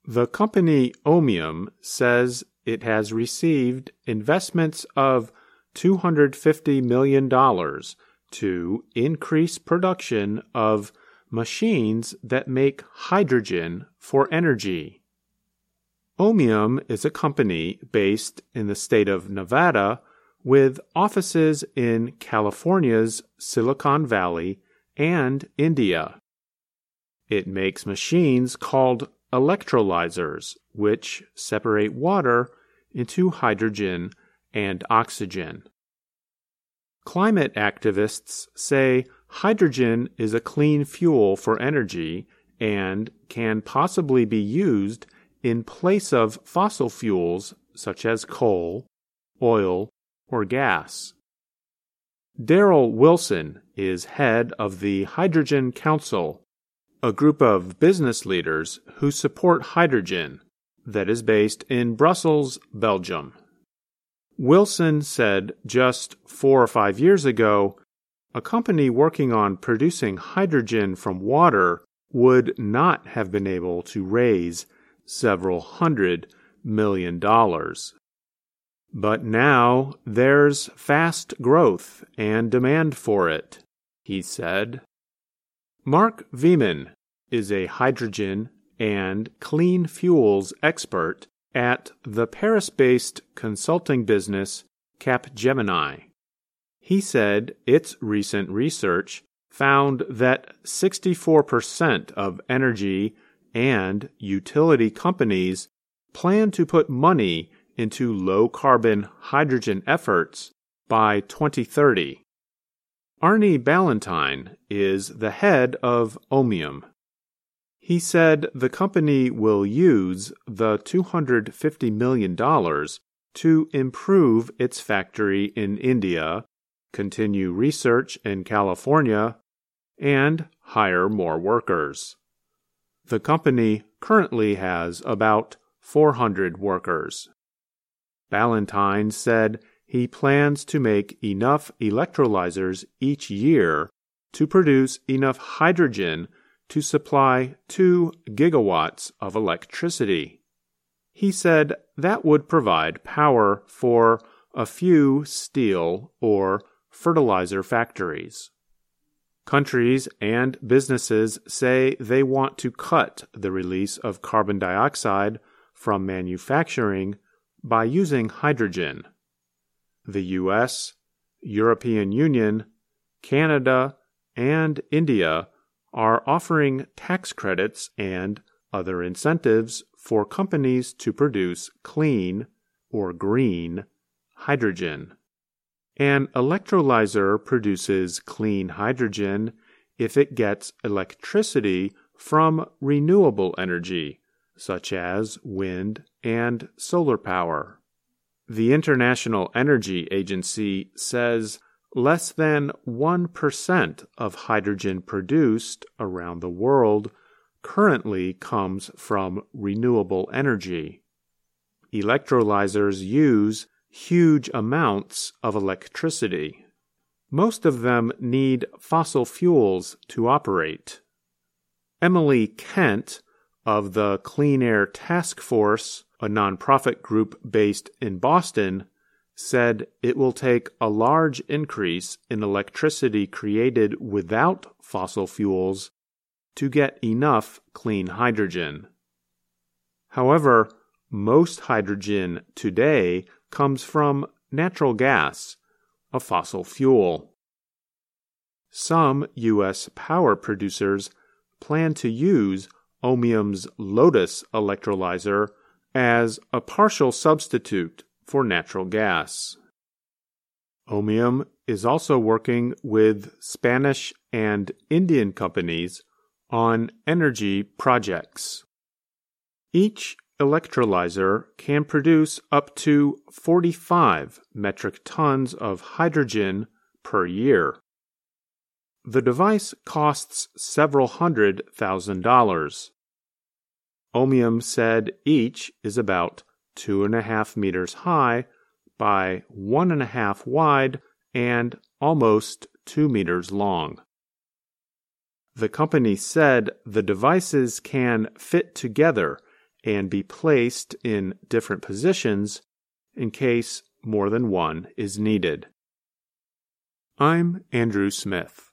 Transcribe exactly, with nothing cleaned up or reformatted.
The company Ohmium says it has received investments of two hundred fifty million dollars to increase production of machines that make hydrogen for energy. Ohmium is a company based in the state of Nevada with offices in California's Silicon Valley and India. It makes machines called electrolyzers, which separate water into hydrogen and oxygen. Climate activists say hydrogen is a clean fuel for energy and can possibly be used in place of fossil fuels such as coal, oil, or gas. Daryl Wilson is head of the Hydrogen Council, a group of business leaders who support hydrogen that is based in Brussels, Belgium. Wilson said just four or five years ago, a company working on producing hydrogen from water would not have been able to raise several hundred million dollars. But now there's fast growth and demand for it, he said. Mark Veman is a hydrogen and clean fuels expert at the Paris-based consulting business Capgemini. He said its recent research found that sixty-four percent of energy and utility companies plan to put money into low-carbon hydrogen efforts by twenty thirty. Arnie Ballantyne is the head of Ohmium. He said the company will use the two hundred fifty million dollars to improve its factory in India, continue research in California, and hire more workers. The company currently has about four hundred workers. Ballantyne said he plans to make enough electrolyzers each year to produce enough hydrogen to supply two gigawatts of electricity. He said that would provide power for a few steel or fertilizer factories. Countries and businesses say they want to cut the release of carbon dioxide from manufacturing by using hydrogen. The U S, European Union, Canada, and India are offering tax credits and other incentives for companies to produce clean or green hydrogen. An electrolyzer produces clean hydrogen if it gets electricity from renewable energy, such as wind and solar power. The International Energy Agency says less than one percent of hydrogen produced around the world currently comes from renewable energy. Electrolyzers use huge amounts of electricity. Most of them need fossil fuels to operate. Emily Kent of the Clean Air Task Force, a nonprofit group based in Boston, said it will take a large increase in electricity created without fossil fuels to get enough clean hydrogen. However, most hydrogen today comes from natural gas, a fossil fuel. Some U S power producers plan to use Ohmium's Lotus electrolyzer as a partial substitute for natural gas. Ohmium is also working with Spanish and Indian companies on energy projects. Each electrolyzer can produce up to forty-five metric tons of hydrogen per year. The device costs several hundred thousand dollars. Ohmium said each is about two and a half meters high by one and a half wide and almost two meters long. The company said the devices can fit together and be placed in different positions in case more than one is needed. I'm Andrew Smith.